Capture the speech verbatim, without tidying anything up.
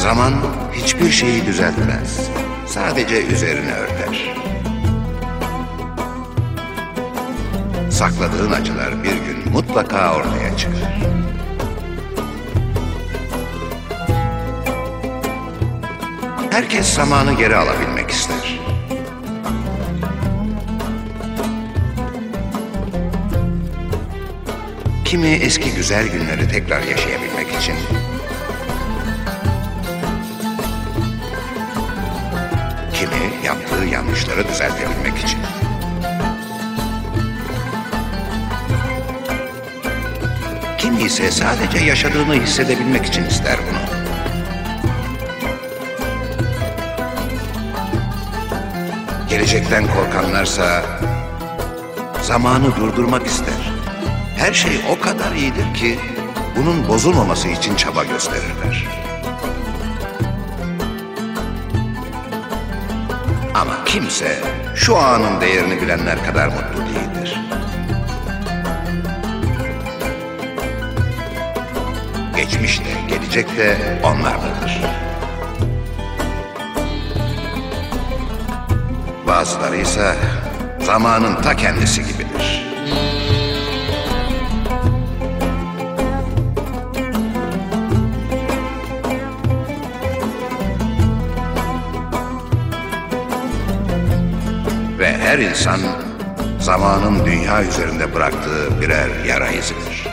Zaman hiçbir şeyi düzeltmez. Sadece üzerini örter. Sakladığın acılar bir gün mutlaka ortaya çıkar. Herkes zamanı geri alabilmek ister. Kimi eski güzel günleri tekrar yaşayabilmek için, kimi yaptığı yanlışları düzeltebilmek için. Kimi ise sadece yaşadığını hissedebilmek için ister bunu. Gelecekten korkanlarsa zamanı durdurmak ister. Her şey o kadar iyidir ki bunun bozulmaması için çaba gösterirler. Ama kimse şu anın değerini bilenler kadar mutlu değildir. Geçmiş de gelecek de onlardadır. Bazıları ise zamanın ta kendisi gibidir. Ve her insan zamanın dünya üzerinde bıraktığı birer yara izidir.